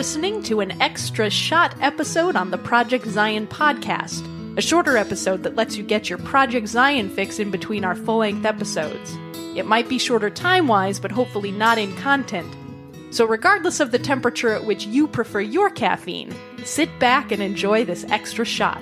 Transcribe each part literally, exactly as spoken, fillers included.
listening to an extra shot episode on the Project Zion podcast, a shorter episode that lets you get your Project Zion fix in between our full-length episodes. It might be shorter time-wise, but hopefully not in content. So regardless of the temperature at which you prefer your caffeine, sit back and enjoy this extra shot.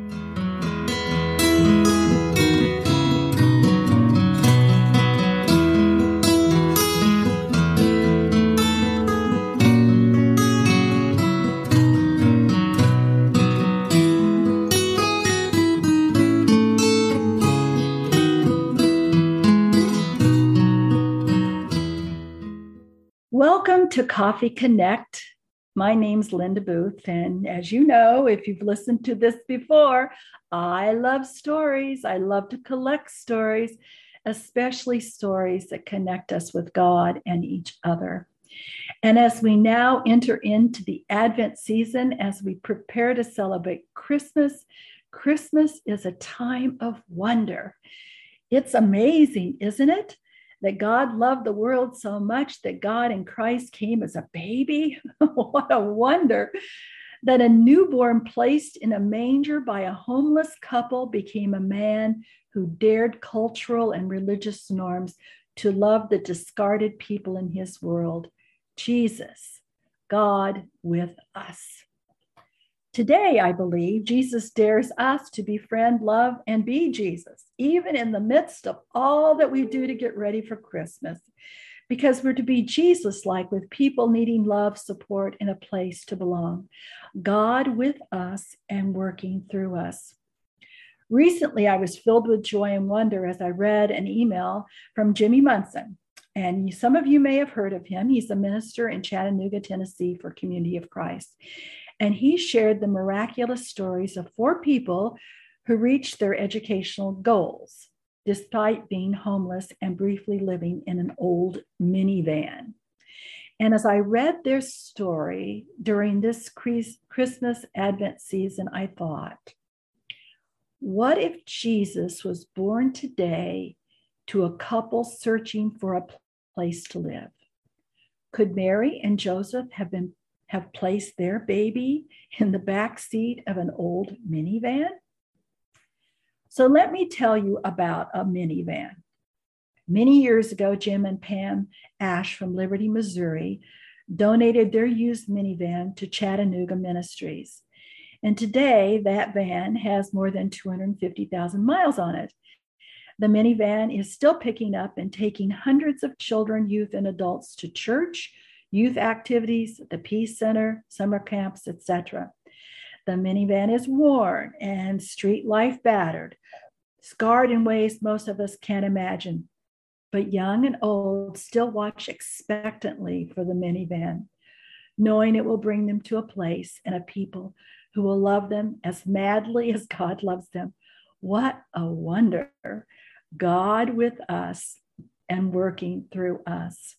Welcome to Coffee Connect. My name's Linda Booth, and as you know, if you've listened to this before, I love stories. I love to collect stories, especially stories that connect us with God and each other. And as we now enter into the Advent season, as we prepare to celebrate Christmas, Christmas is a time of wonder. It's amazing, isn't it? That God loved the world so much that God in Christ came as a baby. What a wonder. That a newborn placed in a manger by a homeless couple became a man who dared cultural and religious norms to love the discarded people in his world. Jesus, God with us. Today, I believe, Jesus dares us to befriend, love, and be Jesus, even in the midst of all that we do to get ready for Christmas, because we're to be Jesus-like with people needing love, support, and a place to belong. God with us and working through us. Recently, I was filled with joy and wonder as I read an email from Jimmy Munson. And some of you may have heard of him. He's a minister in Chattanooga, Tennessee for Community of Christ. And he shared the miraculous stories of four people who reached their educational goals, despite being homeless and briefly living in an old minivan. And as I read their story during this Christmas Advent season, I thought, what if Jesus was born today to a couple searching for a place to live? Could Mary and Joseph have been have placed their baby in the back seat of an old minivan? So let me tell you about a minivan. Many years ago, Jim and Pam Ash from Liberty, Missouri, donated their used minivan to Chattanooga Ministries. And today, that van has more than two hundred fifty thousand miles on it. The minivan is still picking up and taking hundreds of children, youth, and adults to church, youth activities, the Peace Center, summer camps, et cetera. The minivan is worn and street life battered, scarred in ways most of us can't imagine. But young and old still watch expectantly for the minivan, knowing it will bring them to a place and a people who will love them as madly as God loves them. What a wonder. God with us and working through us.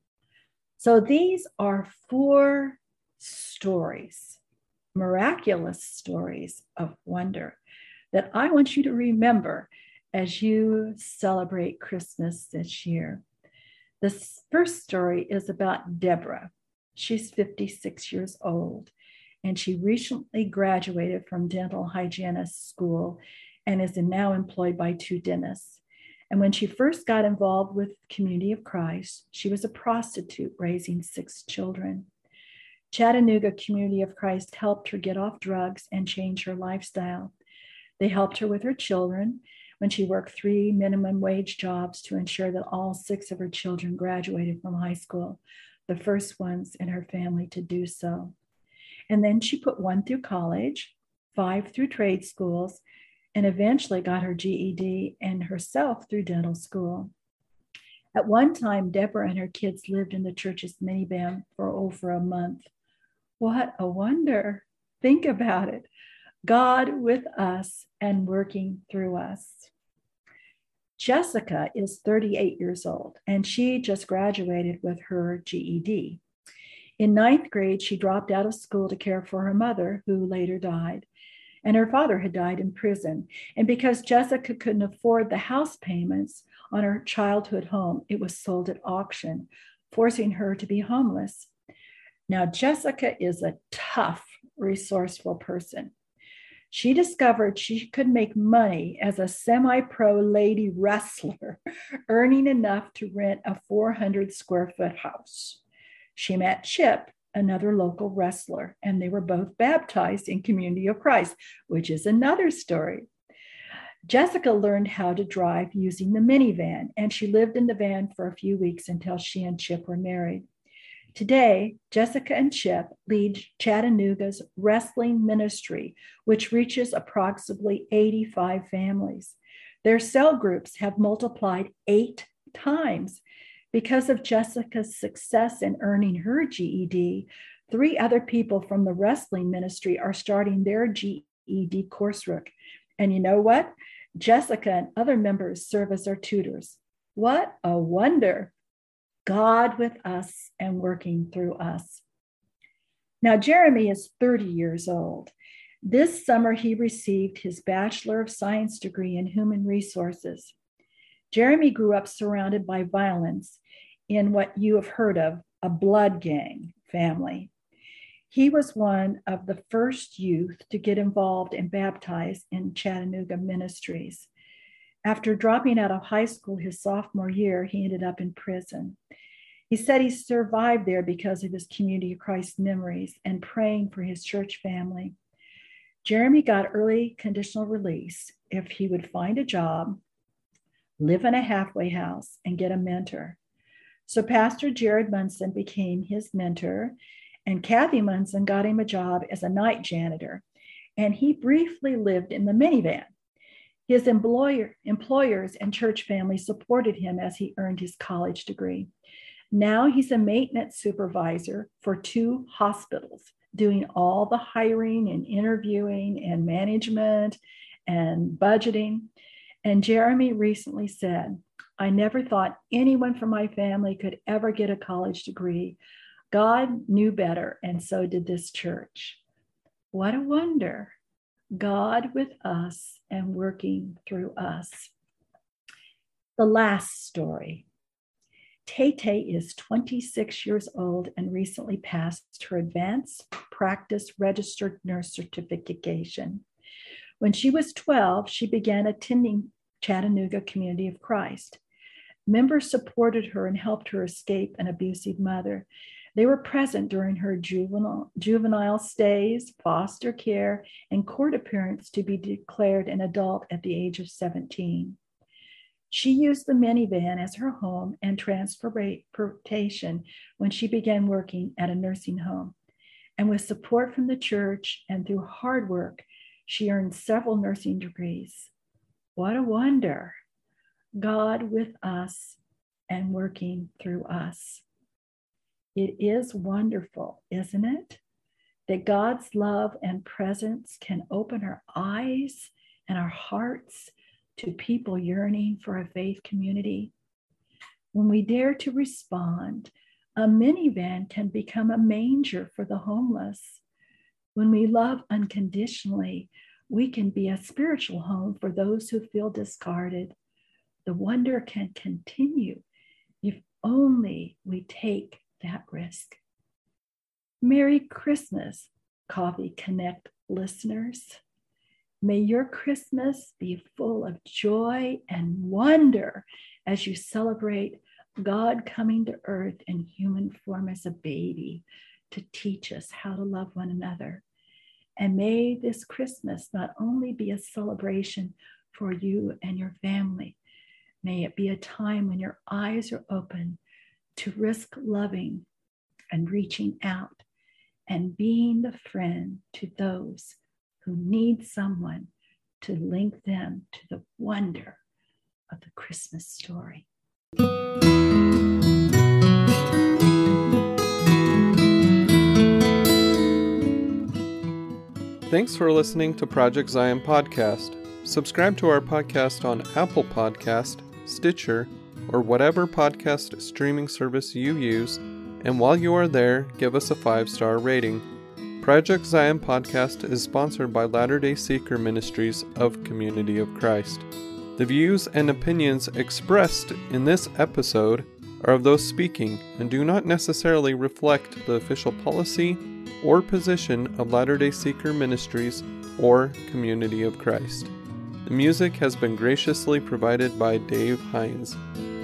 So these are four stories, miraculous stories of wonder that I want you to remember as you celebrate Christmas this year. The first story is about Deborah. She's fifty-six years old, and she recently graduated from dental hygienist school and is now employed by two dentists. And when she first got involved with Community of Christ, she was a prostitute raising six children. Chattanooga Community of Christ helped her get off drugs and change her lifestyle. They helped her with her children when she worked three minimum wage jobs to ensure that all six of her children graduated from high school, the first ones in her family to do so. And then she put one through college, five through trade schools, and eventually got her G E D and herself through dental school. At one time, Deborah and her kids lived in the church's minivan for over a month. What a wonder. Think about it. God with us and working through us. Jessica is thirty-eight years old, and she just graduated with her G E D. In ninth grade, she dropped out of school to care for her mother, who later died. And her father had died in prison. And because Jessica couldn't afford the house payments on her childhood home, it was sold at auction, forcing her to be homeless. Now, Jessica is a tough, resourceful person. She discovered she could make money as a semi-pro lady wrestler, earning enough to rent a four hundred square foot house. She met Chip, another local wrestler, and they were both baptized in Community of Christ, which is another story. Jessica learned how to drive using the minivan, and she lived in the van for a few weeks until she and Chip were married. Today, Jessica and Chip lead Chattanooga's wrestling ministry, which reaches approximately eighty-five families. Their cell groups have multiplied eight times. Because of Jessica's success in earning her G E D, three other people from the wrestling ministry are starting their G E D coursework. And you know what? Jessica and other members serve as our tutors. What a wonder! God with us and working through us. Now, Jeremy is thirty years old. This summer, he received his Bachelor of Science degree in Human Resources. Jeremy grew up surrounded by violence in what you have heard of, a blood gang family. He was one of the first youth to get involved and baptized in Chattanooga ministries. After dropping out of high school his sophomore year, he ended up in prison. He said he survived there because of his Community of Christ memories and praying for his church family. Jeremy got early conditional release if he would find a job, live in a halfway house, and get a mentor. So Pastor Jared Munson became his mentor, and Kathy Munson got him a job as a night janitor, and he briefly lived in the minivan. His employer, employers and church family supported him as he earned his college degree. Now he's a maintenance supervisor for two hospitals, doing all the hiring and interviewing and management and budgeting. And Jeremy recently said, I never thought anyone from my family could ever get a college degree. God knew better, and so did this church. What a wonder. God with us and working through us. The last story. Tay-Tay is twenty-six years old and recently passed her advanced practice registered nurse certification. When she was twelve, she began attending Chattanooga Community of Christ. Members supported her and helped her escape an abusive mother. They were present during her juvenile, juvenile stays, foster care, and court appearance to be declared an adult at the age of seventeen. She used the minivan as her home and transportation when she began working at a nursing home. And with support from the church and through hard work, she earned several nursing degrees. What a wonder. God with us and working through us. It is wonderful, isn't it? That God's love and presence can open our eyes and our hearts to people yearning for a faith community. When we dare to respond, a minivan can become a manger for the homeless. When we love unconditionally, we can be a spiritual home for those who feel discarded. The wonder can continue if only we take that risk. Merry Christmas, Coffee Connect listeners. May your Christmas be full of joy and wonder as you celebrate God coming to earth in human form as a baby to teach us how to love one another. And may this Christmas not only be a celebration for you and your family, may it be a time when your eyes are open to risk loving and reaching out and being the friend to those who need someone to link them to the wonder of the Christmas story. Thanks for listening to Project Zion Podcast. Subscribe to our podcast on Apple Podcast, Stitcher, or whatever podcast streaming service you use, and while you are there, give us a five-star rating. Project Zion Podcast is sponsored by Latter-day Seeker Ministries of Community of Christ. The views and opinions expressed in this episode are of those speaking and do not necessarily reflect the official policy or position of Latter-day Seeker Ministries or Community of Christ. The music has been graciously provided by Dave Hines.